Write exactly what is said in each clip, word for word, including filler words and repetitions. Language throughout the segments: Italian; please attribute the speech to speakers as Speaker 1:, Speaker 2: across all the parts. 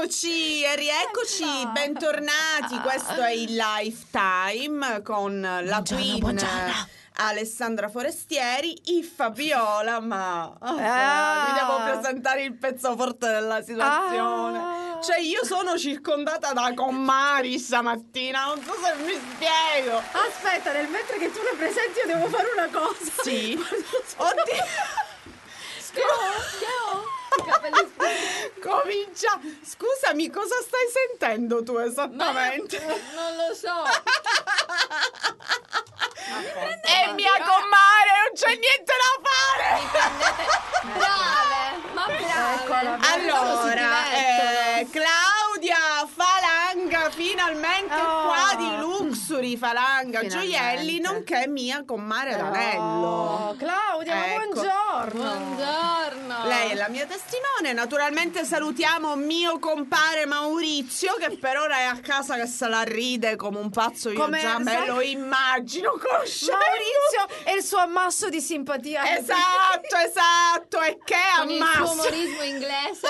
Speaker 1: rieccoci e rieccoci, bentornati. Questo è il Lifetime con la
Speaker 2: buongiorno,
Speaker 1: Queen
Speaker 2: buongiorno.
Speaker 1: Alessandra Forestieri, I Fabiola, ma oh,
Speaker 2: Ah.
Speaker 1: vi devo presentare il pezzo forte della situazione.
Speaker 2: Ah.
Speaker 1: Cioè io sono circondata da commari stamattina, non so se mi spiego.
Speaker 2: Aspetta, nel mentre che tu le presenti io devo fare una cosa.
Speaker 1: Sì. Oddio.
Speaker 2: Che ho? Che ho? I capelli sporchi.
Speaker 1: Comincia. Scusami, cosa stai sentendo tu esattamente?
Speaker 2: Ma non lo so.
Speaker 1: È mia comare, non c'è niente da fare.
Speaker 2: Mi prendete brave, ma brave.
Speaker 1: Eccola, allora, eh, Claudia Falanga, finalmente
Speaker 2: Oh.
Speaker 1: qua di Luxury Falanga
Speaker 2: Finalmente.
Speaker 1: Gioielli, nonché mia comare d'anello.
Speaker 2: Oh, Claudia, ma
Speaker 1: Ecco.
Speaker 2: buongiorno.
Speaker 3: Buongiorno.
Speaker 1: Lei è la mia testimone. Naturalmente salutiamo mio compare Maurizio, che per ora è a casa che se la ride come un pazzo. Io
Speaker 2: Come-
Speaker 1: già me
Speaker 2: sai-
Speaker 1: lo immagino conoscendo.
Speaker 2: Maurizio e il suo ammasso di simpatia.
Speaker 1: Esatto, esatto. E che
Speaker 3: Con il suo
Speaker 1: ammazzo.
Speaker 3: umorismo inglese.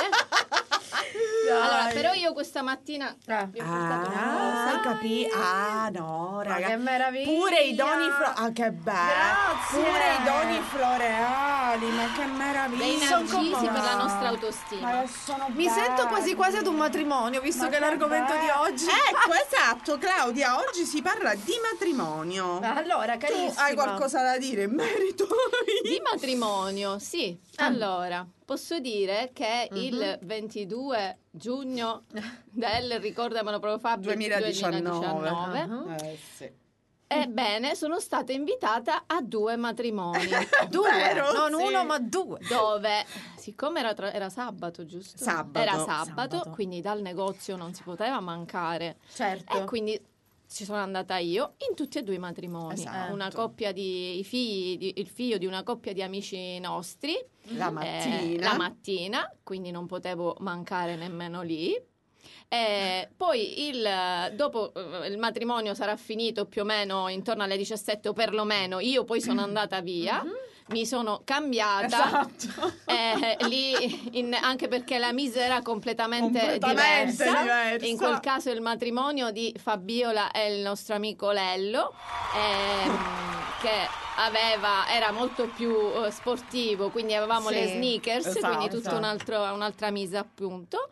Speaker 3: Allora, però io questa mattina
Speaker 2: Ah.
Speaker 3: vi ho portato una
Speaker 1: Ah,
Speaker 3: cosa.
Speaker 1: capì? Ah, no,
Speaker 2: Ma
Speaker 1: raga.
Speaker 2: che meraviglia.
Speaker 1: Pure i doni flo- Ah, che bello.
Speaker 2: Grazie.
Speaker 1: Pure i doni floreali, ma che meraviglia.
Speaker 3: Dei
Speaker 2: Sono
Speaker 3: narcisi
Speaker 2: commossa.
Speaker 3: per la nostra
Speaker 1: Ma
Speaker 3: autostima.
Speaker 1: che sono
Speaker 2: Mi sento quasi quasi ad un
Speaker 1: belli.
Speaker 2: matrimonio, visto
Speaker 1: Ma
Speaker 2: che è l'argomento di
Speaker 1: bello.
Speaker 2: oggi.
Speaker 1: Ecco, esatto, Claudia, oggi si parla di matrimonio.
Speaker 2: Allora,
Speaker 1: Tu
Speaker 2: carissima.
Speaker 1: hai qualcosa da dire in merito?
Speaker 3: Di matrimonio, sì.
Speaker 2: Ah.
Speaker 3: Allora, posso dire che
Speaker 2: Mhm.
Speaker 3: il ventidue giugno del, ricordamelo proprio Fabio,
Speaker 1: duemiladiciannove.
Speaker 3: duemiladiciannove,
Speaker 1: Eh, sì.
Speaker 3: ebbene, sono stata invitata a due matrimoni.
Speaker 2: Due,
Speaker 1: Vero,
Speaker 2: non
Speaker 1: sì.
Speaker 2: uno ma due.
Speaker 3: Dove, siccome era, tra- era sabato, giusto?
Speaker 1: Sabato.
Speaker 3: Era sabato,
Speaker 2: Sabato.
Speaker 3: quindi dal negozio non si poteva mancare.
Speaker 2: Certo.
Speaker 3: E quindi ci sono andata io in tutti e due i matrimoni.
Speaker 1: Esatto.
Speaker 3: Una coppia di i figli, di- il figlio di una coppia di amici nostri.
Speaker 1: La
Speaker 3: eh,
Speaker 1: mattina.
Speaker 3: la mattina, quindi non potevo mancare nemmeno lì. E poi il, dopo eh, il matrimonio sarà finito più o meno intorno alle diciassette, o perlomeno io poi sono andata via. Mi sono cambiata.
Speaker 1: Esatto.
Speaker 3: Eh, lì in- anche perché la mise era completamente,
Speaker 1: Completamente
Speaker 3: diversa.
Speaker 1: diversa.
Speaker 3: In quel caso il matrimonio di Fabiola e il nostro amico Lello, ehm, che aveva era molto più eh, sportivo, quindi avevamo
Speaker 2: Sì,
Speaker 3: le sneakers,
Speaker 1: esatto,
Speaker 3: quindi tutta
Speaker 1: esatto.
Speaker 3: un altro- un'altra mise appunto.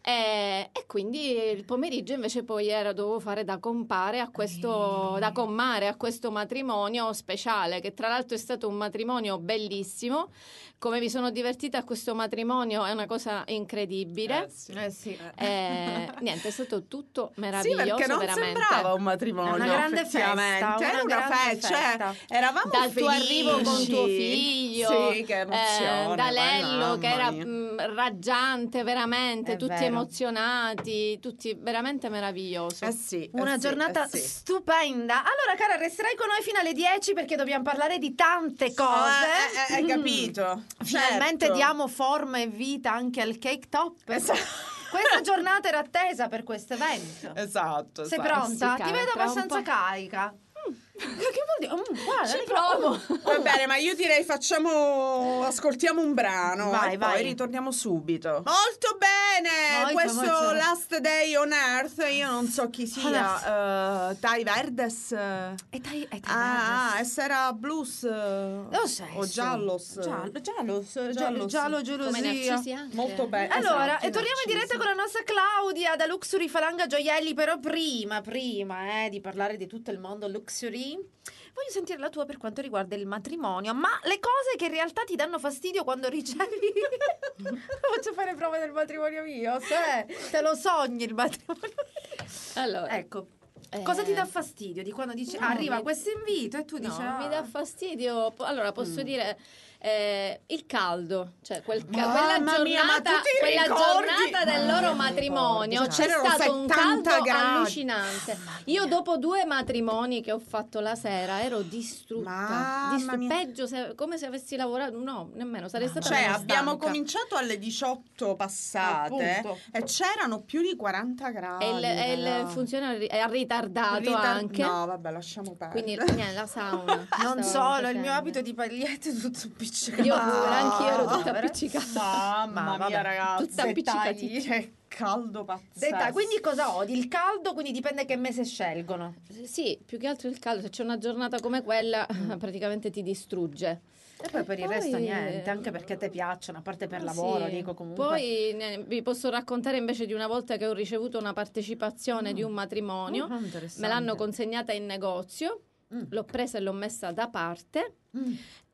Speaker 3: E, e quindi il pomeriggio invece poi era, dovevo fare da compare a questo, da commare a questo matrimonio speciale, che tra l'altro è stato un matrimonio bellissimo. Come mi sono divertita a questo matrimonio è una cosa incredibile.
Speaker 1: Eh, sì.
Speaker 2: Eh sì.
Speaker 3: Eh, niente, è stato tutto
Speaker 1: Sì,
Speaker 3: meraviglioso,
Speaker 1: perché non
Speaker 3: veramente.
Speaker 1: sembrava un matrimonio.
Speaker 2: È una grande
Speaker 1: effettivamente.
Speaker 2: festa,
Speaker 1: Era
Speaker 2: una
Speaker 1: una
Speaker 2: grande
Speaker 1: festa, cioè,
Speaker 2: festa.
Speaker 1: eravamo
Speaker 3: Dal tuo
Speaker 1: felici.
Speaker 3: arrivo con tuo figlio,
Speaker 1: Sì, che emozione.
Speaker 3: eh, da
Speaker 1: poi,
Speaker 3: Lello che
Speaker 1: mamma
Speaker 3: era
Speaker 1: mia.
Speaker 3: mh, raggiante veramente,
Speaker 2: È
Speaker 3: tutti
Speaker 2: vero.
Speaker 3: emozionati, tutti veramente meraviglioso.
Speaker 1: Eh sì,
Speaker 2: Una
Speaker 1: eh sì,
Speaker 2: giornata
Speaker 1: eh sì.
Speaker 2: stupenda. Allora, cara, resterai con noi fino alle dieci perché dobbiamo parlare di tante cose.
Speaker 1: Oh, eh, eh, hai capito?
Speaker 2: Finalmente
Speaker 1: Certo.
Speaker 2: diamo forma e vita anche al cake top.
Speaker 1: Esatto.
Speaker 2: Questa giornata era attesa per questo evento.
Speaker 1: Esatto,
Speaker 2: Sei
Speaker 1: esatto.
Speaker 2: pronta?
Speaker 3: Sì,
Speaker 2: Ti
Speaker 3: cara,
Speaker 2: vedo
Speaker 3: tra un
Speaker 2: abbastanza
Speaker 3: po'.
Speaker 2: carica. Che vuol dire? Mm, guarda,
Speaker 3: Ci
Speaker 2: vedi-
Speaker 3: provo.
Speaker 1: Va bene, ma io direi facciamo ascoltiamo un brano
Speaker 2: Vai,
Speaker 1: e
Speaker 2: vai.
Speaker 1: poi ritorniamo subito. Molto bene.
Speaker 2: Molto,
Speaker 1: Questo
Speaker 2: molto.
Speaker 1: Last Day on Earth, io non so chi sia, eh, Tai Verdes.
Speaker 2: E dai, e dai,
Speaker 1: Ah, ah,
Speaker 2: guarda.
Speaker 1: e sarà blues eh,
Speaker 2: Lo sei,
Speaker 1: o
Speaker 2: su.
Speaker 1: giallos.
Speaker 2: Giallo, giallos, giallo,
Speaker 1: Giallos.
Speaker 2: giallo,
Speaker 3: Come
Speaker 2: gelosia.
Speaker 3: Narcisi anche.
Speaker 1: Molto bene.
Speaker 2: Allora,
Speaker 1: esatto,
Speaker 2: e torniamo in
Speaker 1: Narcisi.
Speaker 2: diretta con la nostra Claudia da Luxury Falanga Gioielli, però prima, prima eh, di parlare di tutto il mondo luxury, voglio sentire la tua per quanto riguarda il matrimonio, ma le cose che in realtà ti danno fastidio quando ricevi... Faccio fare prove del matrimonio mio, se te lo sogni il matrimonio.
Speaker 3: Allora,
Speaker 2: Ecco,
Speaker 3: eh,
Speaker 2: cosa ti dà fastidio di quando dici
Speaker 3: no,
Speaker 2: arriva
Speaker 3: mi-
Speaker 2: questo invito e tu
Speaker 3: no,
Speaker 2: dici...
Speaker 3: non mi
Speaker 2: "Ah".
Speaker 3: dà fastidio. Po- Allora, posso
Speaker 1: Mm.
Speaker 3: dire eh, il caldo, cioè quel ca-
Speaker 1: Mamma
Speaker 3: quella
Speaker 1: mia, ma tu
Speaker 3: giornata,
Speaker 1: ti
Speaker 3: quella
Speaker 1: ricordi?
Speaker 3: giornata del
Speaker 1: Ma
Speaker 3: loro
Speaker 1: io mi
Speaker 3: matrimonio
Speaker 1: ricordo, cioè,
Speaker 3: c'è
Speaker 1: c'erano
Speaker 3: stato un
Speaker 1: settanta
Speaker 3: caldo
Speaker 1: gradi.
Speaker 3: allucinante. Io dopo due matrimoni che ho fatto la sera ero distrutta,
Speaker 1: Mamma
Speaker 3: distru-
Speaker 1: mia.
Speaker 3: peggio se- come se avessi lavorato, no, nemmeno sarei stata
Speaker 1: Cioè,
Speaker 3: meno
Speaker 1: abbiamo
Speaker 3: stanca.
Speaker 1: cominciato alle diciotto passate
Speaker 2: Appunto.
Speaker 1: e c'erano più di quaranta gradi.
Speaker 3: E il, e il
Speaker 1: raga.
Speaker 3: funzionario ha ritardato
Speaker 1: Ritar-
Speaker 3: anche.
Speaker 1: No, vabbè, lasciamo perdere.
Speaker 3: Quindi niente, la sauna.
Speaker 2: Non
Speaker 3: stavo
Speaker 2: solo, il
Speaker 3: facendo.
Speaker 2: mio abito di pagliette è tutto
Speaker 1: appiccicata.
Speaker 3: Io pure, anch'io ero tutta
Speaker 2: Povera.
Speaker 3: appiccicata.
Speaker 1: Mamma
Speaker 2: Ma
Speaker 1: mia,
Speaker 2: vabbè,
Speaker 1: ragazzi.
Speaker 3: tutta appiccicati.
Speaker 1: dettagli, Che caldo pazzesco.
Speaker 2: Detta, quindi cosa odi? Il caldo, quindi dipende che mese scelgono.
Speaker 3: Sì, più che altro il caldo, se c'è una giornata come quella, praticamente ti distrugge.
Speaker 2: E poi per il
Speaker 3: Poi,
Speaker 2: resto niente,
Speaker 3: eh,
Speaker 2: anche perché te piacciono, a parte per
Speaker 3: Ah,
Speaker 2: lavoro,
Speaker 3: sì.
Speaker 2: dico comunque.
Speaker 3: Poi ne- vi posso raccontare invece di una volta che ho ricevuto una partecipazione di un matrimonio.
Speaker 2: Oh, interessante.
Speaker 3: Me l'hanno consegnata in negozio,
Speaker 2: Mm.
Speaker 3: l'ho presa e l'ho messa da parte,
Speaker 2: Mm.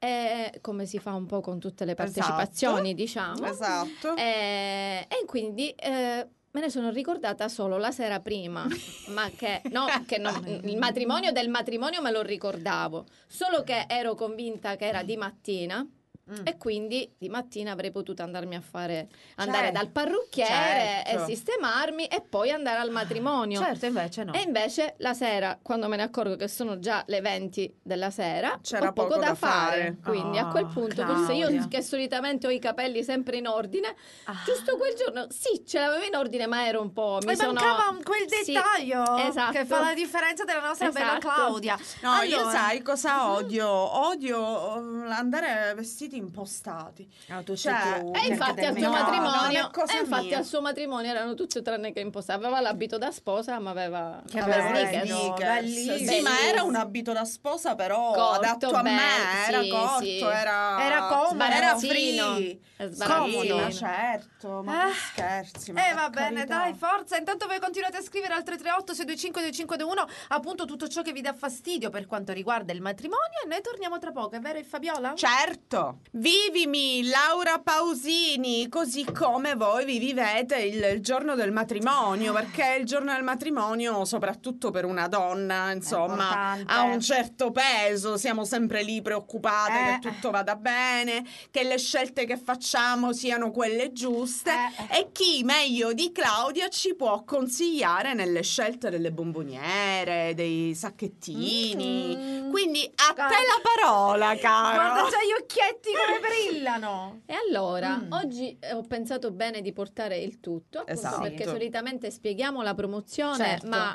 Speaker 3: e come si fa un po' con tutte le
Speaker 1: Esatto.
Speaker 3: partecipazioni, diciamo.
Speaker 1: Esatto.
Speaker 3: E, e quindi eh, me ne sono ricordata solo la sera prima, ma che, no, che non- il matrimonio del matrimonio me lo ricordavo, solo che ero convinta che era di mattina.
Speaker 2: Mm.
Speaker 3: E quindi di mattina avrei potuto andarmi a fare andare
Speaker 2: Certo.
Speaker 3: dal parrucchiere
Speaker 1: Certo.
Speaker 3: e sistemarmi e poi andare al matrimonio.
Speaker 2: Certo, invece no.
Speaker 3: E invece la sera, quando me ne accorgo che sono già le venti della sera,
Speaker 1: C'era
Speaker 3: ho poco,
Speaker 1: poco
Speaker 3: da
Speaker 1: da
Speaker 3: fare.
Speaker 1: fare.
Speaker 3: Quindi a
Speaker 2: Oh,
Speaker 3: quel punto, forse io
Speaker 2: Claudia.
Speaker 3: che solitamente ho i capelli sempre in ordine,
Speaker 2: Ah.
Speaker 3: giusto quel giorno sì, ce l'avevo in ordine, ma ero un po'. Mi
Speaker 2: Mi
Speaker 3: sono...
Speaker 2: mancava quel
Speaker 3: Sì,
Speaker 2: dettaglio
Speaker 3: esatto.
Speaker 2: che fa la differenza della nostra bella
Speaker 3: Esatto.
Speaker 2: Claudia.
Speaker 1: No, io
Speaker 2: Allora-
Speaker 1: sai cosa odio? Odio eh, andare vestiti impostati.
Speaker 2: Ah, tu
Speaker 1: Cioè,
Speaker 2: sei tu,
Speaker 3: E
Speaker 2: perché
Speaker 3: infatti
Speaker 2: te
Speaker 3: al
Speaker 2: mi-
Speaker 3: suo
Speaker 1: no, non
Speaker 3: matrimonio,
Speaker 1: è cosa
Speaker 3: e infatti
Speaker 1: mia.
Speaker 3: al suo matrimonio erano tutte tranne che impostati. Aveva l'abito da sposa, ma aveva
Speaker 2: Che
Speaker 3: aveva
Speaker 2: bello,
Speaker 3: sneakers.
Speaker 2: bellissimo.
Speaker 1: Sì, ma era un abito da sposa, però
Speaker 3: Corto,
Speaker 1: adatto a me.
Speaker 3: bello,
Speaker 1: Era
Speaker 3: sì,
Speaker 1: corto,
Speaker 3: sì.
Speaker 1: era
Speaker 2: Era comodo.
Speaker 1: era
Speaker 3: Sbarazzino.
Speaker 1: free.
Speaker 3: È
Speaker 1: Sì,
Speaker 3: sbarazzino.
Speaker 1: ma certo, ma
Speaker 2: Ah.
Speaker 1: che scherzi. Ma
Speaker 2: Eh
Speaker 1: per
Speaker 2: va bene,
Speaker 1: carità.
Speaker 2: dai, forza. Intanto voi continuate a scrivere al tre tre otto sei due cinque due cinque due uno appunto tutto ciò che vi dà fastidio per quanto riguarda il matrimonio, e noi torniamo tra poco, è vero Fabiola?
Speaker 1: Certo, vivimi Laura Pausini così come voi vi vivete il, il giorno del matrimonio, perché il giorno del matrimonio, soprattutto per una donna, insomma,
Speaker 2: importante.
Speaker 1: ha un certo peso, siamo sempre lì preoccupate
Speaker 2: Eh.
Speaker 1: che tutto vada bene, che le scelte che facciamo siano quelle giuste,
Speaker 2: Eh.
Speaker 1: e chi meglio di Claudia ci può consigliare nelle scelte delle bomboniere, dei sacchettini.
Speaker 2: Mm.
Speaker 1: Quindi a
Speaker 2: Guarda-
Speaker 1: te la parola, caro.
Speaker 2: Guarda già gli occhietti come brillano.
Speaker 3: E allora,
Speaker 2: Mm.
Speaker 3: oggi eh, ho pensato bene di portare il tutto, appunto
Speaker 1: Esatto.
Speaker 3: perché solitamente spieghiamo la promozione,
Speaker 2: Certo.
Speaker 3: ma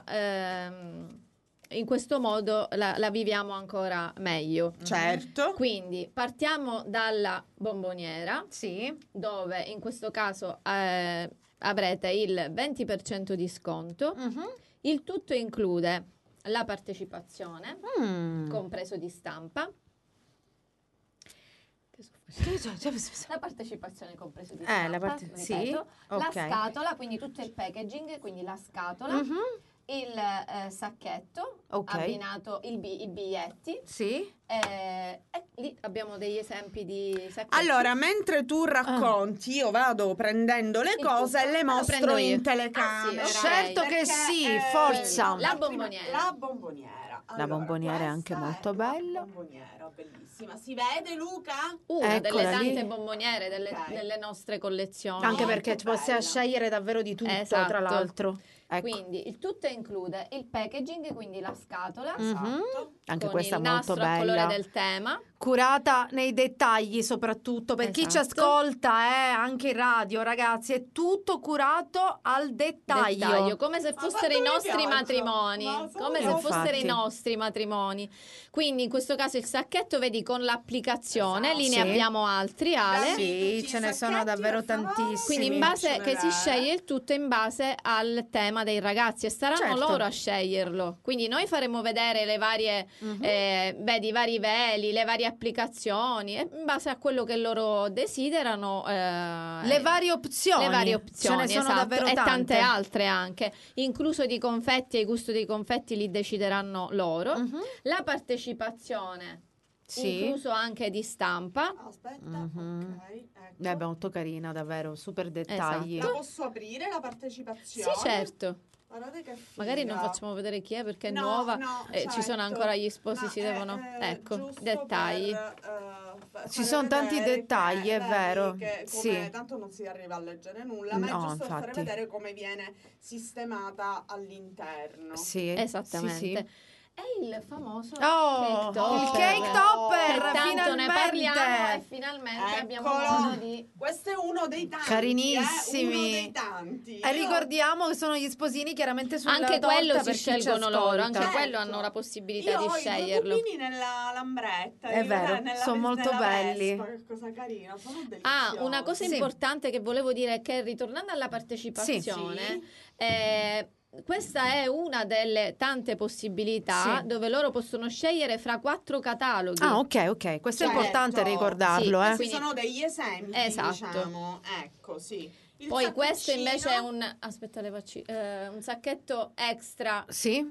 Speaker 3: ehm, in questo modo la, la viviamo ancora meglio.
Speaker 1: Certo.
Speaker 3: Quindi partiamo dalla bomboniera,
Speaker 2: Sì.
Speaker 3: dove in questo caso eh, avrete il venti per cento di sconto.
Speaker 2: Mhm.
Speaker 3: Il tutto include la partecipazione,
Speaker 2: Mm.
Speaker 3: compreso di stampa. Che sto facendo? La partecipazione compreso di
Speaker 2: Eh,
Speaker 3: stampa,
Speaker 2: la parte-
Speaker 3: ripeto.
Speaker 2: sì,
Speaker 3: La
Speaker 2: ok.
Speaker 3: scatola, quindi tutto il packaging, quindi la scatola,
Speaker 2: Mhm.
Speaker 3: il eh, sacchetto,
Speaker 2: Ok.
Speaker 3: abbinato il bi- i biglietti,
Speaker 2: Sì.
Speaker 3: eh, e lì abbiamo degli esempi di sacchetti.
Speaker 1: Allora, mentre tu racconti, io vado prendendo le
Speaker 3: Il
Speaker 1: cose
Speaker 3: tutto.
Speaker 1: e le
Speaker 3: Lo
Speaker 1: mostro
Speaker 3: prendo io.
Speaker 1: in telecamera.
Speaker 3: Ah, sì, ok.
Speaker 2: Certo che
Speaker 1: Perché,
Speaker 2: sì,
Speaker 1: eh,
Speaker 2: forza.
Speaker 3: La
Speaker 1: prima-
Speaker 3: bomboniera.
Speaker 1: La bomboniera.
Speaker 2: La bomboniera è anche
Speaker 1: questa
Speaker 2: molto
Speaker 1: è la
Speaker 2: bella.
Speaker 1: bomboniera, bellissima. Si vede, Luca?
Speaker 3: Una
Speaker 2: Eccola
Speaker 3: delle
Speaker 2: lì.
Speaker 3: tante bomboniere delle,
Speaker 1: Ok.
Speaker 3: delle nostre collezioni.
Speaker 2: Anche
Speaker 1: Molto
Speaker 2: perché ci possiamo
Speaker 1: bella.
Speaker 2: scegliere davvero di tutto,
Speaker 3: Esatto.
Speaker 2: tra l'altro. Ecco.
Speaker 3: Quindi il tutto include il packaging, quindi la scatola,
Speaker 2: Mhm.
Speaker 1: Esatto.
Speaker 2: Anche
Speaker 3: con
Speaker 2: questa è
Speaker 3: il
Speaker 2: molto
Speaker 3: nastro a colore
Speaker 2: bella.
Speaker 3: del tema.
Speaker 2: Curata nei dettagli, soprattutto per chi ci
Speaker 3: Esatto.
Speaker 2: ascolta, eh, anche in radio, ragazzi, è tutto curato al dettaglio.
Speaker 3: Dettaglio, come se
Speaker 1: Ma
Speaker 3: fossero
Speaker 1: quanto
Speaker 3: i
Speaker 1: mi
Speaker 3: nostri
Speaker 1: piace.
Speaker 3: matrimoni,
Speaker 1: Ma sì,
Speaker 3: come se
Speaker 2: infatti.
Speaker 3: fossero i nostri matrimoni. Quindi in questo caso il sacchetto vedi con l'applicazione,
Speaker 1: Esatto.
Speaker 3: lì ne
Speaker 2: Sì.
Speaker 3: abbiamo altri, Ale.
Speaker 1: Dammi
Speaker 2: Sì,
Speaker 1: tutti i
Speaker 2: ce ne sono
Speaker 1: sacchetti,
Speaker 2: davvero
Speaker 1: per favore.
Speaker 2: tantissimi.
Speaker 3: Quindi in
Speaker 2: Sì,
Speaker 3: base
Speaker 1: faccio
Speaker 3: che si
Speaker 1: vedere.
Speaker 3: sceglie il tutto in base al tema dei ragazzi, e saranno
Speaker 2: Certo.
Speaker 3: loro a sceglierlo. Quindi noi faremo vedere le varie,
Speaker 2: Mhm.
Speaker 3: eh, vedi, i vari veli, le varie applicazioni, e in base a quello che loro desiderano. eh,
Speaker 2: Le varie opzioni.
Speaker 3: le varie opzioni,
Speaker 2: Ce ne sono
Speaker 3: esatto,
Speaker 2: davvero
Speaker 3: e
Speaker 2: tante.
Speaker 3: tante altre anche, incluso di confetti, e i gusti dei confetti li decideranno loro.
Speaker 2: Mhm.
Speaker 3: La partecipazione,
Speaker 2: Sì.
Speaker 3: incluso anche di stampa.
Speaker 1: Aspetta,
Speaker 2: Mhm.
Speaker 1: ok, ecco.
Speaker 2: Beh, beh, molto carina, davvero, super dettagli.
Speaker 1: La posso aprire la partecipazione?
Speaker 3: Sì, certo.
Speaker 1: Guardate che figa.
Speaker 3: Magari non facciamo vedere chi è perché è
Speaker 1: No,
Speaker 3: nuova,
Speaker 1: no,
Speaker 3: e ci sono
Speaker 1: certo.
Speaker 3: ancora gli sposi,
Speaker 1: Ma
Speaker 3: si
Speaker 1: è,
Speaker 3: devono...
Speaker 1: eh,
Speaker 3: ecco,
Speaker 1: giusto
Speaker 3: dettagli.
Speaker 1: per, eh, fa-
Speaker 2: Ci
Speaker 1: fare
Speaker 2: sono tanti
Speaker 1: vedere
Speaker 2: dettagli,
Speaker 1: che-
Speaker 2: è
Speaker 1: vedi
Speaker 2: vero.
Speaker 1: che come-
Speaker 2: Sì.
Speaker 1: Tanto non si arriva a leggere nulla, ma è
Speaker 2: No,
Speaker 1: giusto per fare
Speaker 2: infatti.
Speaker 1: vedere come viene sistemata all'interno.
Speaker 2: Sì,
Speaker 3: Esattamente.
Speaker 2: sì, sì.
Speaker 3: È il famoso
Speaker 2: Oh,
Speaker 3: cake topper.
Speaker 2: il cake topper,
Speaker 3: Che tanto
Speaker 2: finalmente.
Speaker 3: ne parliamo e finalmente abbiamo
Speaker 1: Eccolo.
Speaker 3: modo di...
Speaker 1: Questo è uno dei tanti.
Speaker 2: Carinissimi.
Speaker 1: Eh? Uno dei tanti.
Speaker 2: E ricordiamo che sono gli sposini chiaramente sulla
Speaker 3: Anche
Speaker 2: torta
Speaker 3: quello si
Speaker 2: per chi ci
Speaker 3: scelgono loro, anche
Speaker 2: ascolta.
Speaker 3: quello
Speaker 1: Certo.
Speaker 3: hanno la possibilità
Speaker 1: Io
Speaker 3: di
Speaker 1: ho
Speaker 3: sceglierlo.
Speaker 1: i due pupini nella lambretta.
Speaker 2: È
Speaker 1: io
Speaker 2: vero,
Speaker 1: nella
Speaker 2: sono
Speaker 1: ves-
Speaker 2: molto
Speaker 1: nella
Speaker 2: belli.
Speaker 1: Vespa, che cosa carina, sono bellissimi.
Speaker 3: Ah, una cosa
Speaker 2: Sì.
Speaker 3: importante che volevo dire è che ritornando alla partecipazione,
Speaker 1: Sì.
Speaker 3: eh, questa è una delle tante possibilità
Speaker 2: Sì.
Speaker 3: dove loro possono scegliere fra quattro cataloghi.
Speaker 2: Ah, ok, ok, questo è
Speaker 1: Certo.
Speaker 2: importante ricordarlo,
Speaker 3: Sì,
Speaker 2: eh.
Speaker 1: Questi
Speaker 3: quindi-
Speaker 1: sono degli esempi,
Speaker 3: Esatto.
Speaker 1: diciamo. Ecco, sì. Il
Speaker 3: Poi questo
Speaker 1: sacconcino-
Speaker 3: invece è un aspetta, le facci- eh, un sacchetto extra.
Speaker 2: Sì.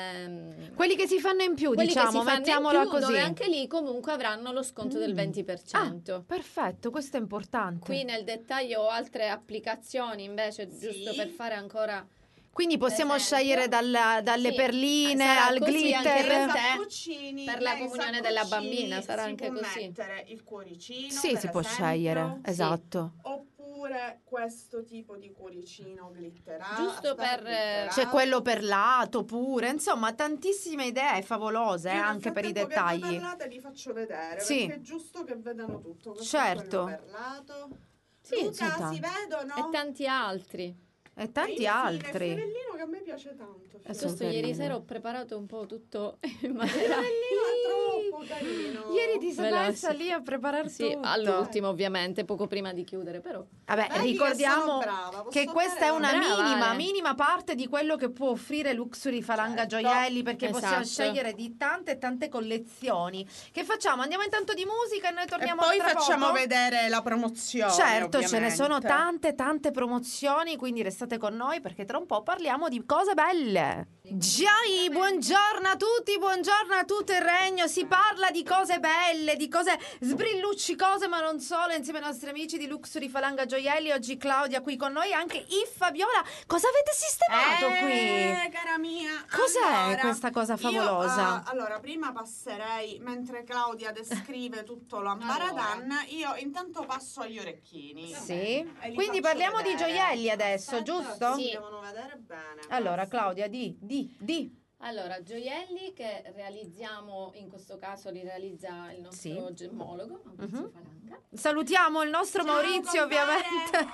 Speaker 3: ehm,
Speaker 2: Quelli che si fanno in più,
Speaker 3: quelli
Speaker 2: diciamo,
Speaker 3: che si fanno in
Speaker 2: mettiamola
Speaker 3: più,
Speaker 2: così.
Speaker 3: dove anche lì comunque avranno lo sconto del
Speaker 2: Mm.
Speaker 3: venti per
Speaker 2: Ah,
Speaker 3: cento.
Speaker 2: perfetto, questo è importante.
Speaker 3: Qui nel dettaglio ho altre applicazioni invece, giusto
Speaker 1: Sì.
Speaker 3: per fare ancora.
Speaker 2: Quindi possiamo
Speaker 3: esempio.
Speaker 2: scegliere dalla- dalle
Speaker 3: Sì,
Speaker 2: perline
Speaker 3: sarà
Speaker 2: al
Speaker 3: così anche
Speaker 2: glitter.
Speaker 3: per te.
Speaker 1: Sacconcini,
Speaker 3: Per la
Speaker 1: nei
Speaker 3: comunione della
Speaker 1: sacconcini
Speaker 3: bambina, sarà
Speaker 1: si
Speaker 3: anche
Speaker 1: può
Speaker 3: così.
Speaker 1: mettere il cuoricino,
Speaker 2: Sì,
Speaker 1: per
Speaker 2: si può
Speaker 1: esempio,
Speaker 2: scegliere,
Speaker 3: Sì.
Speaker 2: esatto.
Speaker 1: oppure questo tipo di cuoricino glitterato.
Speaker 3: Giusto
Speaker 1: aspetta,
Speaker 3: per, eh,
Speaker 1: glitterato.
Speaker 2: C'è quello per lato pure, insomma, tantissime idee favolose eh,
Speaker 1: Io nel
Speaker 2: anche per i
Speaker 1: frattempo che
Speaker 2: dettagli.
Speaker 1: voi parlate li faccio vedere,
Speaker 2: Sì.
Speaker 1: perché è giusto che vedano tutto. Questo
Speaker 2: Certo.
Speaker 1: è quello per lato.
Speaker 3: Sì,
Speaker 1: Luca,
Speaker 2: sono
Speaker 1: si
Speaker 2: tanti.
Speaker 1: vedono?
Speaker 3: E tanti altri.
Speaker 2: E tanti
Speaker 1: Infine,
Speaker 2: altri.
Speaker 1: Il fiorellino che a me piace tanto. il
Speaker 2: Eh, sono
Speaker 3: Giusto ieri
Speaker 2: carini.
Speaker 3: sera ho preparato un po' tutto il
Speaker 1: Il
Speaker 3: materiale.
Speaker 1: fiorellino è troppo carino.
Speaker 2: Ieri ti sei
Speaker 3: Me la-
Speaker 2: messa lì a preparare
Speaker 3: Sì,
Speaker 2: tutto.
Speaker 3: all'ultimo ovviamente, poco prima di chiudere, però.
Speaker 2: Vabbè,
Speaker 1: Vedi che
Speaker 2: ricordiamo
Speaker 1: sono brava, posso
Speaker 2: che questa è
Speaker 1: fare
Speaker 2: una
Speaker 3: Brava,
Speaker 2: minima,
Speaker 3: Ale.
Speaker 2: minima parte di quello che può offrire Luxury Falanga
Speaker 1: Certo.
Speaker 2: Gioielli, perché possiamo
Speaker 3: Esatto.
Speaker 2: scegliere di tante e tante collezioni. Che facciamo? Andiamo intanto di musica e noi
Speaker 1: E
Speaker 2: torniamo
Speaker 1: poi
Speaker 2: tra
Speaker 1: facciamo
Speaker 2: poco?
Speaker 1: vedere la promozione.
Speaker 2: Certo, ce ne
Speaker 1: ovviamente.
Speaker 2: sono tante, tante promozioni, quindi restate con noi perché tra un po' parliamo di cose belle. Giai, buongiorno a tutti, buongiorno a tutto il regno. Si parla di cose belle, di cose sbrilluccicose, ma non solo, insieme ai nostri amici di Luxury Falanga Gioielli. Oggi Claudia qui con noi, anche I Fabiola. Cosa avete sistemato
Speaker 1: Eh,
Speaker 2: qui?
Speaker 1: cara mia.
Speaker 2: Cos'è
Speaker 1: allora,
Speaker 2: questa cosa
Speaker 1: io,
Speaker 2: favolosa?
Speaker 1: ah, allora, prima passerei, mentre Claudia descrive tutto l'ambaradan, io intanto passo agli orecchini.
Speaker 2: Sì.
Speaker 1: E li
Speaker 2: Quindi
Speaker 1: faccio
Speaker 2: parliamo di
Speaker 1: vedere.
Speaker 2: gioielli adesso,
Speaker 1: Aspetta,
Speaker 2: giusto?
Speaker 1: Si
Speaker 3: Sì.
Speaker 1: devono vedere bene.
Speaker 2: Allora,
Speaker 1: basta.
Speaker 2: Claudia, di, di, di.
Speaker 3: Allora, gioielli che realizziamo, in questo caso li realizza il nostro
Speaker 2: Sì.
Speaker 3: gemmologo, Maurizio
Speaker 2: Mhm.
Speaker 3: Falanga.
Speaker 2: Salutiamo il nostro
Speaker 1: Ciao,
Speaker 2: Maurizio,
Speaker 1: compare.
Speaker 2: ovviamente.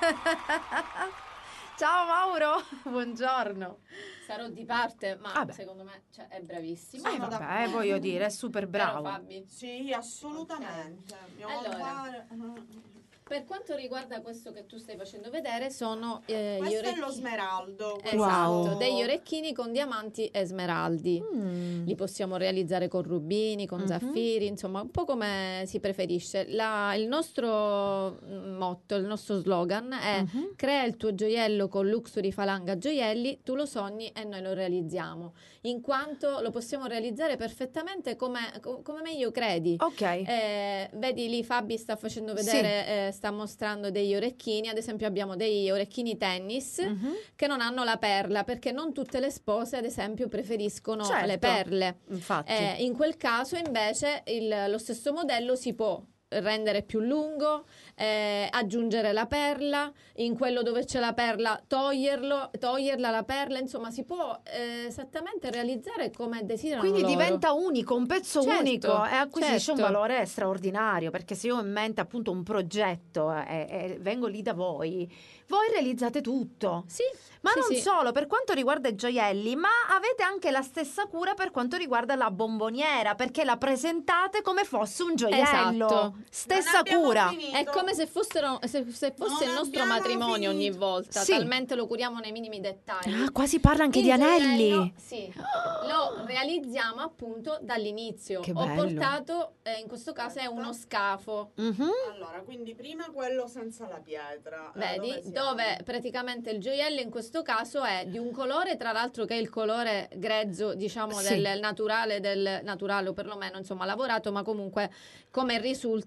Speaker 2: Ciao Mauro, buongiorno.
Speaker 3: Sarò di parte, ma
Speaker 2: Vabbè.
Speaker 3: secondo me cioè, è bravissimo.
Speaker 1: Sono
Speaker 2: Eh, vabbè,
Speaker 1: d'accordo.
Speaker 2: voglio dire, è super
Speaker 3: Vero,
Speaker 2: bravo.
Speaker 3: Fabi?
Speaker 1: Sì, assolutamente. Dobbiamo
Speaker 3: Allora.
Speaker 1: fare-
Speaker 3: Per quanto riguarda questo che tu stai facendo vedere, sono eh, gli
Speaker 1: Questo è
Speaker 3: orecchini.
Speaker 1: lo smeraldo.
Speaker 3: Esatto,
Speaker 2: Wow.
Speaker 3: degli orecchini con diamanti e smeraldi.
Speaker 2: Mm.
Speaker 3: Li possiamo realizzare con rubini, con
Speaker 2: Mhm.
Speaker 3: zaffiri, insomma, un po' come si preferisce. La- il nostro mm, motto, il nostro slogan è
Speaker 2: Mhm.
Speaker 3: crea il tuo gioiello con Luxury Falanga Gioielli, tu lo sogni e noi lo realizziamo, in quanto lo possiamo realizzare perfettamente come, co- come meglio credi.
Speaker 2: Ok.
Speaker 3: Eh, vedi lì Fabi sta facendo vedere, eh, sta mostrando degli orecchini, ad esempio abbiamo degli orecchini tennis
Speaker 2: Mhm.
Speaker 3: che non hanno la perla, perché non tutte le spose ad esempio preferiscono
Speaker 2: Certo.
Speaker 3: le perle.
Speaker 2: Infatti.
Speaker 3: Eh, in quel caso invece il- lo stesso modello si può rendere più lungo, eh, aggiungere la perla, in quello dove c'è la perla toglierlo, toglierla la perla, insomma si può eh, esattamente realizzare come desiderano
Speaker 2: Quindi
Speaker 3: loro.
Speaker 2: diventa unico, un pezzo
Speaker 3: Certo,
Speaker 2: unico e acquisisce
Speaker 3: certo.
Speaker 2: un valore straordinario, perché se io ho in mente appunto un progetto e, e vengo lì da voi, voi realizzate tutto.
Speaker 3: Sì,
Speaker 2: Ma
Speaker 3: sì,
Speaker 2: non
Speaker 3: sì.
Speaker 2: solo, per quanto riguarda i gioielli, ma avete anche la stessa cura per quanto riguarda la bomboniera, perché la presentate come fosse un gioiello.
Speaker 3: Esatto.
Speaker 2: Stessa
Speaker 1: Non abbiamo
Speaker 2: cura.
Speaker 1: finito.
Speaker 3: È come se, fossero, se, se fosse
Speaker 1: Non
Speaker 3: il nostro
Speaker 1: abbiamo
Speaker 3: matrimonio ogni
Speaker 1: finito.
Speaker 3: volta,
Speaker 2: Sì.
Speaker 3: talmente lo curiamo nei minimi dettagli.
Speaker 2: Ah, qua si parla anche
Speaker 3: Il
Speaker 2: di anelli.
Speaker 3: gioiello, sì, lo realizziamo appunto dall'inizio.
Speaker 2: Che
Speaker 3: Ho
Speaker 2: bello.
Speaker 3: portato, eh, in questo caso è uno scafo.
Speaker 2: Mhm.
Speaker 1: Allora, quindi prima quello senza la pietra. Eh,
Speaker 3: Vedi,
Speaker 1: dove siamo?
Speaker 3: dove praticamente il gioiello in questo caso è di un colore, tra l'altro che è il colore grezzo, diciamo,
Speaker 2: Sì.
Speaker 3: del naturale, del naturale o perlomeno insomma lavorato, ma comunque come risulta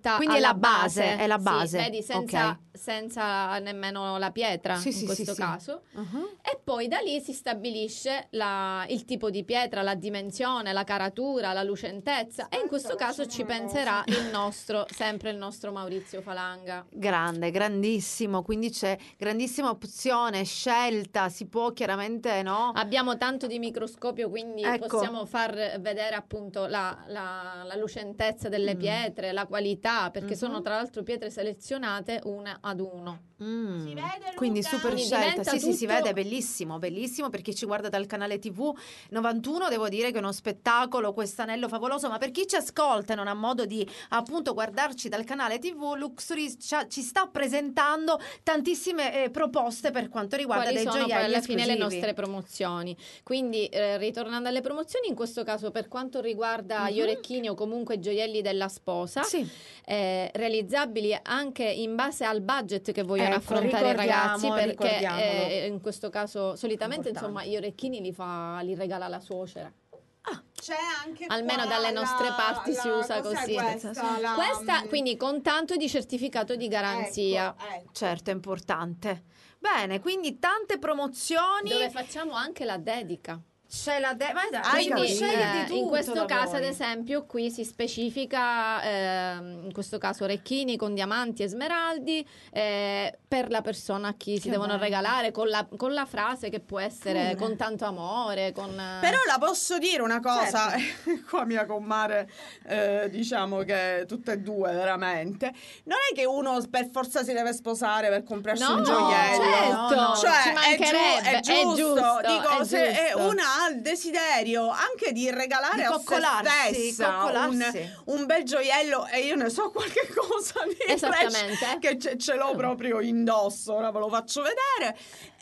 Speaker 3: scelta
Speaker 2: Quindi è
Speaker 3: alla
Speaker 2: la base, è la
Speaker 3: Sì,
Speaker 2: base.
Speaker 3: vedi, senza,
Speaker 2: Ok.
Speaker 3: senza nemmeno la pietra
Speaker 2: Sì,
Speaker 3: in
Speaker 2: sì,
Speaker 3: questo
Speaker 2: sì, sì.
Speaker 3: caso.
Speaker 2: Uh-huh.
Speaker 3: E poi da lì si stabilisce la- il tipo di pietra, la dimensione, la caratura, la lucentezza. E in questo caso ci penserà il nostro, sempre il nostro Maurizio Falanga.
Speaker 2: Grande, grandissimo, quindi c'è grandissima opzione, scelta, si può chiaramente, no?
Speaker 3: Abbiamo tanto di microscopio, quindi
Speaker 2: Ecco.
Speaker 3: possiamo far vedere appunto la, la- la lucentezza delle
Speaker 2: Mm.
Speaker 3: pietre, la qualità, perché
Speaker 2: Mhm.
Speaker 3: sono tra l'altro pietre selezionate una ad uno.
Speaker 2: Mm.
Speaker 1: Si vede,
Speaker 2: Quindi
Speaker 1: Luca?
Speaker 2: super
Speaker 3: Quindi
Speaker 2: scelta.
Speaker 3: diventa
Speaker 2: Sì, sì, si
Speaker 3: tutto-
Speaker 2: vede, bellissimo, bellissimo per chi ci guarda dal canale T V novantuno, devo dire che è uno spettacolo questo anello favoloso, ma per chi ci ascolta e non ha modo di appunto guardarci dal canale T V, Luxury ci- ci sta presentando tantissime eh, proposte per quanto riguarda
Speaker 3: Quali
Speaker 2: dei
Speaker 3: sono poi
Speaker 2: gioielli
Speaker 3: alla fine le
Speaker 2: esclusivi.
Speaker 3: nostre promozioni. Quindi eh, ritornando alle promozioni, in questo caso per quanto riguarda gli
Speaker 2: Mhm.
Speaker 3: orecchini o comunque i gioielli della sposa,
Speaker 2: Sì.
Speaker 3: eh, realizzabili anche in base al budget che vogliono
Speaker 2: Ecco,
Speaker 3: affrontare i ragazzi,
Speaker 2: ricordiamo-
Speaker 3: perché
Speaker 2: ricordiamolo.
Speaker 3: eh, in questo caso solitamente
Speaker 2: Importante.
Speaker 3: insomma gli orecchini li, fa, li regala la suocera.
Speaker 1: C'è anche
Speaker 3: Almeno
Speaker 1: qua
Speaker 3: dalle nostre
Speaker 1: la-
Speaker 3: parti si
Speaker 1: la-
Speaker 3: usa
Speaker 1: cos'è
Speaker 3: così.
Speaker 1: Questa, la-
Speaker 3: Questa quindi con tanto di certificato di garanzia.
Speaker 1: Ecco, ecco.
Speaker 2: Certo, è importante. Bene, quindi tante promozioni.
Speaker 3: Dove facciamo anche la dedica.
Speaker 2: C'è la de- ma dai,
Speaker 1: Hai
Speaker 2: si può
Speaker 1: capito?
Speaker 2: scegliere
Speaker 3: Eh,
Speaker 2: di tutto
Speaker 3: in questo
Speaker 2: da
Speaker 3: caso,
Speaker 2: voi.
Speaker 3: ad esempio, qui si specifica, ehm, in questo caso, orecchini con diamanti e smeraldi eh, per la persona a chi si
Speaker 2: Che
Speaker 3: devono
Speaker 2: bello.
Speaker 3: regalare con la, con la frase che può essere
Speaker 2: Pure.
Speaker 3: con tanto amore. Con, eh,
Speaker 1: Però la posso dire una cosa,
Speaker 2: Certo.
Speaker 1: qua mia comare, eh, diciamo che tutte e due veramente, non è che uno per forza si deve sposare per comprarsi
Speaker 3: No,
Speaker 1: un gioiello.
Speaker 3: certo,
Speaker 2: no, no.
Speaker 1: Cioè,
Speaker 3: ci
Speaker 1: è,
Speaker 3: mancherebbe,
Speaker 1: è
Speaker 3: è
Speaker 1: giusto,
Speaker 3: giusto,
Speaker 1: dico,
Speaker 3: è
Speaker 1: se è
Speaker 3: giusto.
Speaker 1: una ha il desiderio anche di regalare
Speaker 2: Di
Speaker 1: a se
Speaker 2: coccolarsi,
Speaker 1: stessa un,
Speaker 2: coccolarsi.
Speaker 1: un bel gioiello, e io ne so qualche cosa di
Speaker 3: Esattamente.
Speaker 1: che ce, ce l'ho proprio indosso, ora ve lo faccio vedere.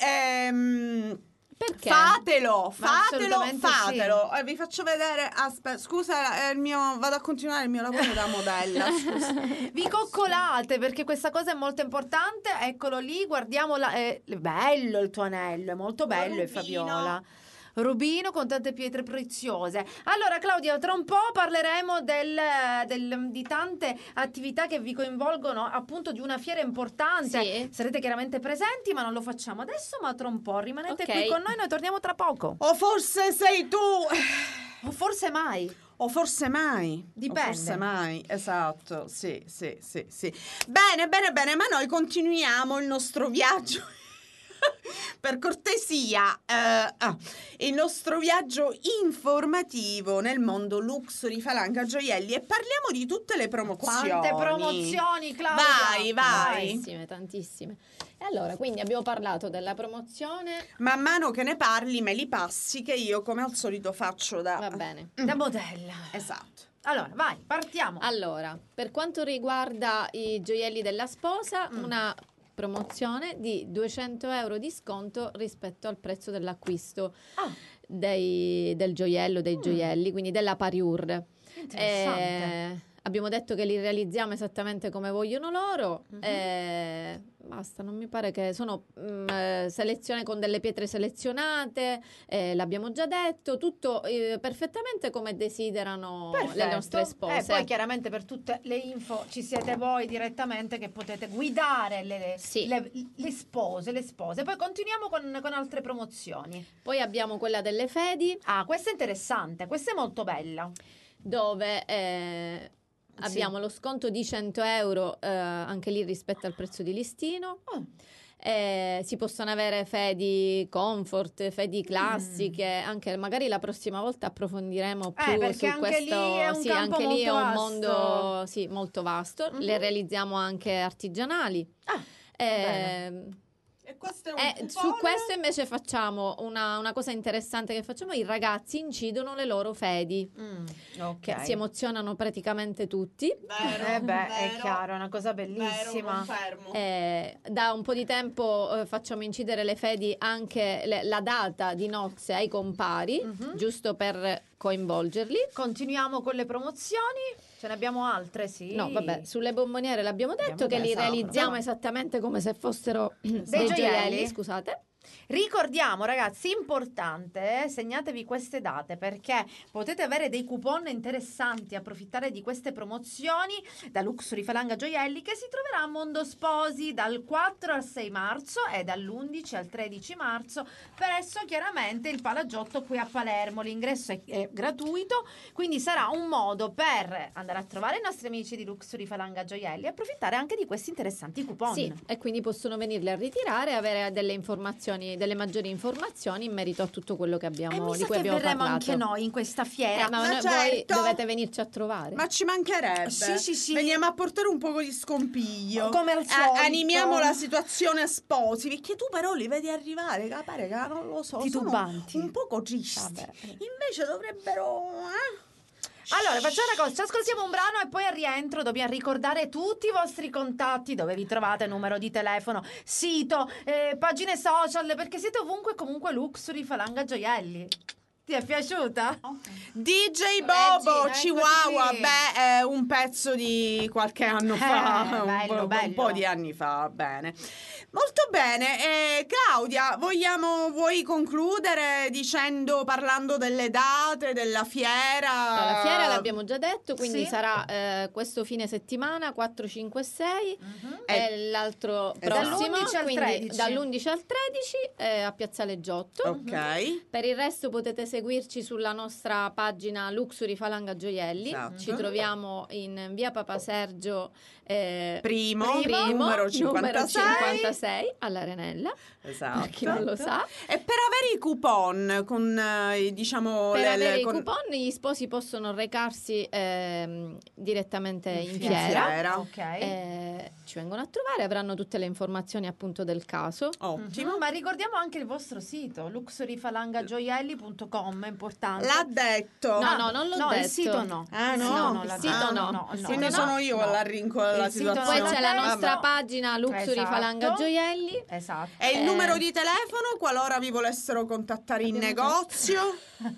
Speaker 1: Ehm,
Speaker 3: Perché?
Speaker 1: Fatelo,
Speaker 2: Ma
Speaker 1: fatelo,
Speaker 2: assolutamente
Speaker 1: fatelo. Eh, vi faccio vedere. Aspetta, scusa, è il mio, vado a continuare il mio lavoro da modella. Scusa.
Speaker 2: Vi coccolate perché questa cosa è molto importante. Eccolo lì, guardiamo la, è bello il tuo anello, è molto bello,
Speaker 1: Rubino.
Speaker 2: e Fabiola. Rubino con tante pietre preziose. Allora Claudia, tra un po' parleremo del, del- di tante attività che vi coinvolgono, appunto di una fiera importante.
Speaker 3: Sì.
Speaker 2: Sarete chiaramente presenti, ma non lo facciamo adesso, ma tra un po'. Rimanete
Speaker 3: Ok.
Speaker 2: qui con noi, noi torniamo tra poco.
Speaker 1: O forse sei tu.
Speaker 2: O forse mai.
Speaker 1: O forse mai.
Speaker 2: Dipende.
Speaker 1: O forse mai, esatto. Sì, sì, sì, sì. Bene, bene, bene, ma noi continuiamo il nostro viaggio. Per cortesia, eh, ah, il nostro viaggio informativo nel mondo Luxury, Falanga, Gioielli, e parliamo di tutte le promozioni.
Speaker 2: Quante promozioni, Claudia.
Speaker 1: Vai, vai.
Speaker 3: Tantissime, tantissime. E allora, quindi abbiamo parlato della promozione.
Speaker 1: Man mano che ne parli me li passi, che io come al solito faccio da...
Speaker 3: Va bene.
Speaker 2: Da modella.
Speaker 1: Esatto.
Speaker 2: Allora, vai, partiamo.
Speaker 3: Allora, per quanto riguarda i gioielli della sposa,
Speaker 2: Mm.
Speaker 3: una promozione di duecento euro di sconto rispetto al prezzo dell'acquisto
Speaker 2: Ah,
Speaker 3: dei- del gioiello, dei
Speaker 2: Mm.
Speaker 3: gioielli, quindi della parure.
Speaker 2: interessante.
Speaker 3: Eh, abbiamo detto che li realizziamo esattamente come vogliono loro.
Speaker 2: Mhm.
Speaker 3: eh, basta, non mi pare che sono mm, eh, selezione con delle pietre selezionate, eh, l'abbiamo già detto, tutto eh, perfettamente come desiderano le
Speaker 2: Perfetto.
Speaker 3: nostre spose.
Speaker 2: E poi chiaramente per tutte le info ci siete voi direttamente che potete guidare le, le-
Speaker 3: Sì.
Speaker 2: le- le spose, le spose. Poi continuiamo con, con altre promozioni.
Speaker 3: Poi abbiamo quella delle Fedi,
Speaker 2: Ah, questa è interessante, questa è molto bella.
Speaker 3: dove eh,
Speaker 2: Sì.
Speaker 3: abbiamo lo sconto di cento euro, eh, anche lì rispetto al prezzo di listino.
Speaker 2: Oh.
Speaker 3: Eh, si possono avere Fedi comfort, Fedi classiche, anche magari la prossima volta approfondiremo più
Speaker 2: Eh, perché
Speaker 3: su
Speaker 2: anche
Speaker 3: questo.
Speaker 2: lì è un
Speaker 3: sì,
Speaker 2: campo
Speaker 3: anche lì è
Speaker 2: molto
Speaker 3: un
Speaker 2: vasto.
Speaker 3: mondo sì, molto vasto.
Speaker 2: Mhm.
Speaker 3: Le realizziamo anche artigianali.
Speaker 2: Ah,
Speaker 3: Eh,
Speaker 1: E questo è un
Speaker 3: eh,
Speaker 1: coupon?
Speaker 3: su questo invece facciamo una, una cosa interessante che facciamo: i ragazzi incidono le loro Fedi,
Speaker 2: mm, ok.
Speaker 3: che si emozionano praticamente tutti.
Speaker 1: Vero,
Speaker 2: Eh beh, è
Speaker 1: vero,
Speaker 2: chiaro, è una cosa
Speaker 1: vero,
Speaker 2: bellissima.
Speaker 1: confermo.
Speaker 3: Eh, da un po' di tempo eh, facciamo incidere le Fedi anche le- la data di nozze ai compari,
Speaker 2: Mhm.
Speaker 3: giusto per coinvolgerli.
Speaker 2: Continuiamo con le promozioni. Ce ne abbiamo altre, sì.
Speaker 3: No, vabbè, sulle bomboniere l'abbiamo detto
Speaker 2: Abbiamo
Speaker 3: che li
Speaker 2: detto,
Speaker 3: realizziamo
Speaker 2: però.
Speaker 3: esattamente come se fossero dei,
Speaker 2: gioielli.
Speaker 3: gioielli, scusate.
Speaker 2: Ricordiamo, ragazzi, importante, eh, segnatevi queste date perché potete avere dei coupon interessanti, approfittare di queste promozioni da Luxury Falanga Gioielli, che si troverà a Mondo Sposi dal quattro al sei marzo e dall'undici al tredici marzo presso chiaramente il Palagiotto qui a Palermo. L'ingresso è, è gratuito, quindi sarà un modo per andare a trovare i nostri amici di Luxury Falanga Gioielli e approfittare anche di questi interessanti coupon.
Speaker 3: Sì, e quindi possono venirli a ritirare e avere delle informazioni, delle maggiori informazioni in merito a tutto quello che abbiamo,
Speaker 2: E mi
Speaker 3: di
Speaker 2: sa
Speaker 3: cui
Speaker 2: che
Speaker 3: abbiamo
Speaker 2: verremo
Speaker 3: parlato.
Speaker 2: anche noi in questa fiera.
Speaker 3: Eh, ma
Speaker 1: Ma
Speaker 3: noi-
Speaker 1: certo.
Speaker 3: voi dovete venirci a trovare.
Speaker 1: Ma ci mancherebbe.
Speaker 2: Sì, sì, sì.
Speaker 1: Veniamo a portare un po' di scompiglio.
Speaker 2: Come al
Speaker 1: A-
Speaker 2: solito.
Speaker 1: animiamo la situazione sposi, perché tu però li vedi arrivare, capare che non lo so,
Speaker 2: Titubanti.
Speaker 1: sono un poco tristi.
Speaker 2: Vabbè.
Speaker 1: Invece dovrebbero eh?
Speaker 2: Allora, facciamo una cosa, ci ascoltiamo un brano e poi al rientro dobbiamo ricordare tutti i vostri contatti, dove vi trovate, numero di telefono, sito, eh, pagine social, perché siete ovunque comunque Luxury Falanga Gioielli. Ti è piaciuta?
Speaker 1: D J Bobo,
Speaker 2: Eccoci,
Speaker 1: Chihuahua,
Speaker 2: eccoci.
Speaker 1: beh, è un pezzo di qualche anno fa,
Speaker 2: Eh,
Speaker 1: un,
Speaker 2: bello,
Speaker 1: po', un
Speaker 2: bello.
Speaker 1: po' di anni fa, bene. Molto bene, eh, Claudia, vogliamo, vuoi concludere dicendo, parlando delle date, della fiera?
Speaker 3: Allora, la fiera l'abbiamo già detto, quindi
Speaker 2: Sì.
Speaker 3: sarà eh, questo fine settimana quattro, cinque, sei
Speaker 2: Mhm.
Speaker 3: e l'altro
Speaker 1: Esatto.
Speaker 3: prossimo,
Speaker 2: Dall'undici al
Speaker 3: quindi
Speaker 2: tredici.
Speaker 3: dall'undici al tredici eh, a Piazzale Giotto.
Speaker 1: Ok.
Speaker 3: Per il resto potete seguirci sulla nostra pagina Luxury Falanga Gioielli.
Speaker 1: Esatto.
Speaker 3: Ci troviamo in via Papa Sergio eh,
Speaker 1: Primo,
Speaker 3: primo,
Speaker 1: numero cinquantasei.
Speaker 3: cinquantasei all'Arenella,
Speaker 1: Esatto.
Speaker 3: per chi non lo sa.
Speaker 1: E per avere i coupon con eh, diciamo
Speaker 3: Per
Speaker 1: le-
Speaker 3: avere
Speaker 1: le-
Speaker 3: i
Speaker 1: con-
Speaker 3: coupon gli sposi possono recarsi ehm, direttamente in,
Speaker 1: In
Speaker 3: fiera.
Speaker 1: fiera.
Speaker 2: Ok.
Speaker 3: Eh, ci vengono a trovare, avranno tutte le informazioni appunto del caso.
Speaker 1: Ottimo.
Speaker 2: Mhm, ma ricordiamo anche il vostro sito, luxury falanga gioielli punto com, è importante.
Speaker 1: L'ha detto.
Speaker 3: No, no, non l'ho
Speaker 2: no,
Speaker 3: detto.
Speaker 2: il sito no.
Speaker 1: Ah, no?
Speaker 2: Il sito no,
Speaker 3: Il
Speaker 2: l'ha
Speaker 3: sito
Speaker 2: detto.
Speaker 3: no.
Speaker 2: il
Speaker 1: Quindi
Speaker 2: sito
Speaker 1: sono
Speaker 2: no,
Speaker 1: io
Speaker 2: no.
Speaker 1: alla rincola della
Speaker 2: Il sito non
Speaker 1: situazione.
Speaker 3: Poi
Speaker 2: l'ha
Speaker 3: c'è la
Speaker 2: detto.
Speaker 3: nostra
Speaker 1: Vabbè.
Speaker 3: pagina Luxury
Speaker 2: Esatto.
Speaker 3: Falanga Gioielli.
Speaker 2: Esatto.
Speaker 1: E il
Speaker 3: Eh.
Speaker 1: numero di telefono qualora vi volessero contattare in
Speaker 2: Abbiamo
Speaker 1: negozio?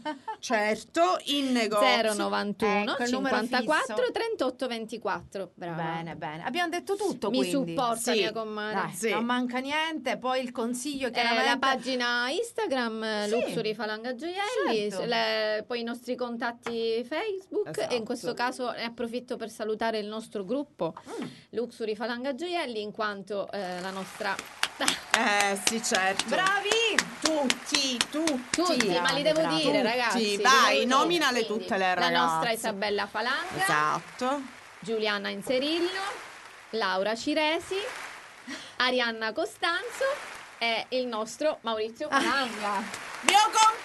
Speaker 1: Certo, in negozio.
Speaker 3: zero novantuno
Speaker 2: Ecco, il numero
Speaker 3: cinquantaquattro
Speaker 2: fisso.
Speaker 3: trentotto ventiquattro. Brava.
Speaker 2: Bene, bene. Abbiamo detto tutto,
Speaker 3: Mi
Speaker 2: quindi.
Speaker 3: supporta
Speaker 1: Sì.
Speaker 3: mia comare.
Speaker 2: Dai,
Speaker 1: Sì.
Speaker 2: non manca niente. Poi il consiglio
Speaker 3: Eh,
Speaker 2: chiaramente.
Speaker 3: la pagina Instagram eh,
Speaker 2: Sì.
Speaker 3: Luxury Falanga Gioielli,
Speaker 2: Certo.
Speaker 3: le- poi i nostri contatti Facebook
Speaker 1: Esatto.
Speaker 3: e in questo caso ne approfitto per salutare il nostro gruppo
Speaker 2: Mm.
Speaker 3: Luxury Falanga Gioielli in quanto eh, la nostra
Speaker 1: Eh sì, certo.
Speaker 2: Bravi!
Speaker 1: Tutti, tutti.
Speaker 3: tutti, ma li devo
Speaker 2: bravi.
Speaker 3: dire
Speaker 1: Tutti,
Speaker 3: ragazzi, li
Speaker 1: vai,
Speaker 3: devo dire.
Speaker 1: nominale
Speaker 3: Quindi,
Speaker 1: tutte le
Speaker 3: la
Speaker 1: ragazze.
Speaker 3: nostra Isabella Falanga,
Speaker 1: Esatto.
Speaker 3: Giuliana Inserillo, Laura Ciresi, Arianna Costanzo e il nostro Maurizio Falanga.
Speaker 1: Mio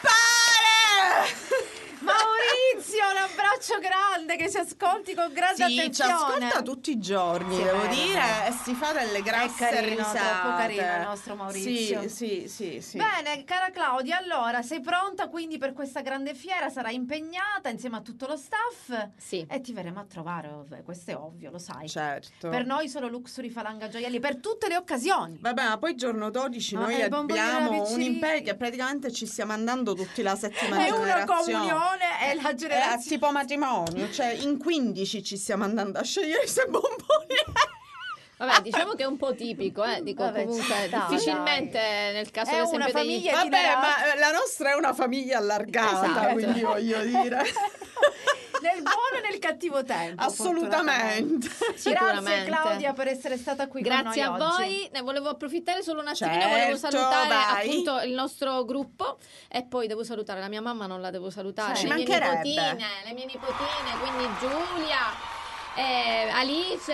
Speaker 1: compare!
Speaker 2: Maurizio, un abbraccio grande che ci ascolti con grande
Speaker 1: Sì, ci
Speaker 2: attenzione.
Speaker 1: ascolta tutti i giorni,
Speaker 2: Sì,
Speaker 1: devo
Speaker 2: bene,
Speaker 1: dire,
Speaker 2: bene.
Speaker 1: e si fa delle grasse
Speaker 2: È carino,
Speaker 1: risate.
Speaker 2: troppo carino il nostro Maurizio.
Speaker 1: Sì, sì, sì, sì.
Speaker 2: Bene, cara Claudia, allora sei pronta quindi per questa grande fiera? Sarai impegnata insieme a tutto lo staff
Speaker 3: Sì.
Speaker 2: e ti verremo a trovare, ov- questo è ovvio, lo sai.
Speaker 1: Certo.
Speaker 2: Per noi solo Luxury Falanga Gioielli, per tutte le occasioni.
Speaker 1: Vabbè, ma poi giorno dodici
Speaker 2: No,
Speaker 1: noi
Speaker 2: è il bomboniere
Speaker 1: abbiamo un
Speaker 2: Avicini.
Speaker 1: impegno che praticamente ci stiamo andando tutti la settima
Speaker 2: È una
Speaker 1: generazione.
Speaker 2: comunione, è la
Speaker 1: È
Speaker 2: generazione.
Speaker 1: tipo matrimonio, cioè in quindici ci stiamo andando a scegliere se bomboni.
Speaker 3: Vabbè, diciamo che è un po' tipico, eh. Dico,
Speaker 2: Vabbè,
Speaker 3: comunque,
Speaker 2: ci sta,
Speaker 3: difficilmente nel caso
Speaker 2: È
Speaker 3: ad
Speaker 2: una
Speaker 3: esempio degli...
Speaker 2: famiglia
Speaker 1: Vabbè,
Speaker 2: itinerante.
Speaker 1: ma eh, la nostra è una famiglia allargata,
Speaker 3: Esatto.
Speaker 1: quindi voglio dire.
Speaker 2: Nel buono e nel cattivo tempo.
Speaker 1: Assolutamente.
Speaker 2: Grazie
Speaker 3: Sicuramente.
Speaker 2: Claudia per essere stata qui
Speaker 3: Grazie a
Speaker 2: con noi oggi.
Speaker 3: voi, ne volevo approfittare solo un attimino,
Speaker 1: Certo,
Speaker 3: volevo salutare
Speaker 1: vai.
Speaker 3: appunto il nostro gruppo e poi devo salutare la mia mamma, non la devo salutare,
Speaker 1: Ci
Speaker 3: le mie
Speaker 1: mancherebbe.
Speaker 3: nipotine, le mie nipotine, quindi Giulia, eh, Alice,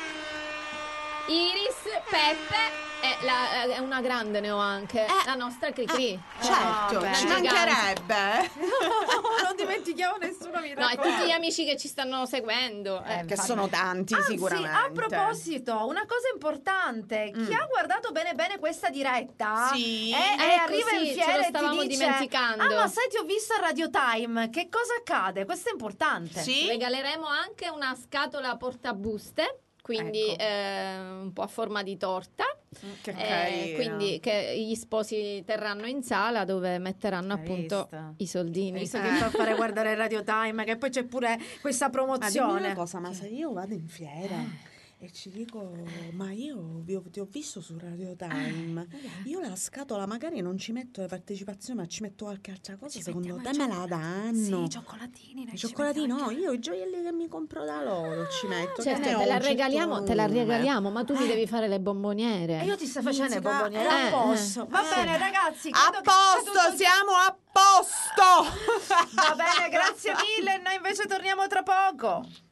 Speaker 3: Iris, Peppe e la- eh, una grande ne ho anche, la nostra Cricri.
Speaker 1: Certo,
Speaker 2: beh.
Speaker 1: ci
Speaker 3: Una gigante.
Speaker 1: mancherebbe.
Speaker 2: Non dimentichiamo nessuno, mi
Speaker 3: No, e
Speaker 2: raccomando.
Speaker 3: tutti gli amici che ci stanno seguendo. eh.
Speaker 2: Eh,
Speaker 1: Che
Speaker 2: infatti.
Speaker 1: sono tanti
Speaker 2: Anzi,
Speaker 1: sicuramente.
Speaker 2: a proposito, una cosa importante, chi
Speaker 1: Mm.
Speaker 2: ha guardato bene bene questa diretta
Speaker 1: Sì.
Speaker 2: e, e
Speaker 3: Ecco,
Speaker 2: arriva
Speaker 3: sì,
Speaker 2: in
Speaker 3: ce lo
Speaker 2: fiera e ti
Speaker 3: stavamo
Speaker 2: dice
Speaker 3: dimenticando.
Speaker 2: ah ma sai ti ho visto a Radio Time, che cosa accade? Questo è importante.
Speaker 1: Sì.
Speaker 3: Regaleremo anche una scatola portabuste, quindi
Speaker 2: Ecco.
Speaker 3: eh, un po' a forma di torta.
Speaker 1: Che
Speaker 3: Eh,
Speaker 1: carino.
Speaker 3: quindi che gli sposi terranno in sala dove metteranno
Speaker 2: Hai
Speaker 3: appunto
Speaker 2: visto?
Speaker 3: i soldini.
Speaker 2: Hai visto
Speaker 1: Eh.
Speaker 2: che fa fare guardare Radio Time, che poi c'è pure questa
Speaker 1: Ma dimmi
Speaker 2: promozione.
Speaker 1: una cosa, ma se io vado in fiera e ci dico, ma io vi ho, ti ho visto su Radio Time, io la scatola magari non ci metto le partecipazioni, ma ci metto qualche altra cosa,
Speaker 2: Ci
Speaker 1: secondo te
Speaker 2: mettiamo
Speaker 1: me
Speaker 2: i
Speaker 1: la danno?
Speaker 2: Sì, i cioccolatini. noi
Speaker 1: I
Speaker 2: ci
Speaker 1: cioccolatini
Speaker 2: mettiamo
Speaker 1: no,
Speaker 2: anche-
Speaker 1: io i gioielli che mi compro da loro ci metto.
Speaker 3: Certo,
Speaker 1: che ne ho
Speaker 3: te la
Speaker 1: un certo
Speaker 3: regaliamo, te la
Speaker 1: numero.
Speaker 3: regaliamo, ma tu mi
Speaker 1: Eh.
Speaker 3: devi fare le bomboniere.
Speaker 2: E io ti sto facendo i
Speaker 1: Musica,
Speaker 2: bomboniere
Speaker 1: eh,
Speaker 2: a posto.
Speaker 1: eh,
Speaker 2: Va
Speaker 1: eh.
Speaker 2: bene, ragazzi.
Speaker 1: A
Speaker 2: credo che sia
Speaker 1: posto,
Speaker 2: tutto-
Speaker 1: siamo a posto!
Speaker 2: Va bene, grazie mille. Noi invece torniamo tra poco.